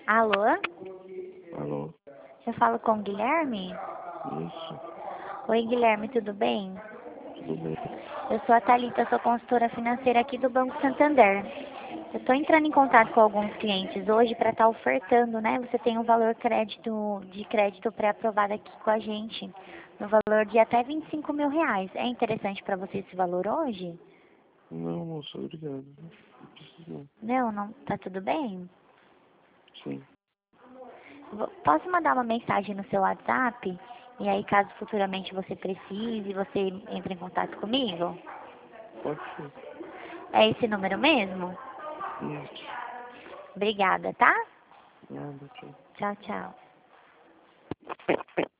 Alô? Alô? Eu falo com o Guilherme? Isso, Oi, Guilherme, tudo bem? tudo bem. Eu sou a Thalita, sou consultora financeira aqui do Banco Santander. Eu estou entrando em contato com alguns clientes hoje para estar ofertando, né? Você tem um valor de crédito pré-aprovado aqui com a gente, no valor de até R$ 25.000. É interessante para você esse valor hoje? Não, moça, obrigado. Não preciso não. Não, não, tá tudo bem? Sim, Posso mandar uma mensagem no seu WhatsApp? E aí, caso futuramente você precise, você entre em contato comigo? pode ser. É esse número mesmo? Isso, Obrigada, tá? nada, tchau. Tchau, tchau.